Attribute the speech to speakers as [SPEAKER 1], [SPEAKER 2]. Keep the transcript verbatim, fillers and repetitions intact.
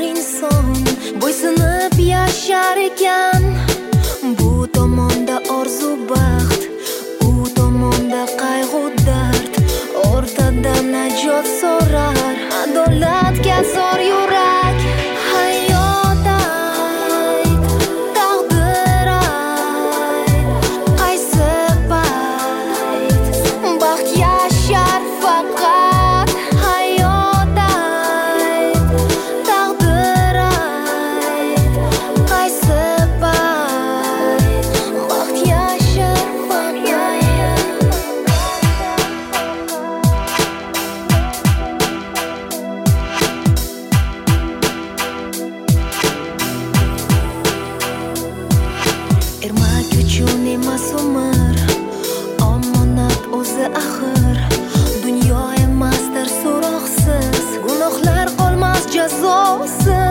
[SPEAKER 1] inson bo'ysunib yashar ekan. Bu tomonda orzu baxt, u tomonda qayg'u dard, o'rtada najot so'rar adolatga zor yurak. Hayot ayt, taqdir ayt, qaysi payt baxt yashar faqat. Hayot ayt, taqdir ayt, qaysi payt baxt yashar faqat. Ermak uchun emas umr, omonat o'zi axir. Dunyo emasdir so'roqsiz, gunohlar qolmas jazosiz.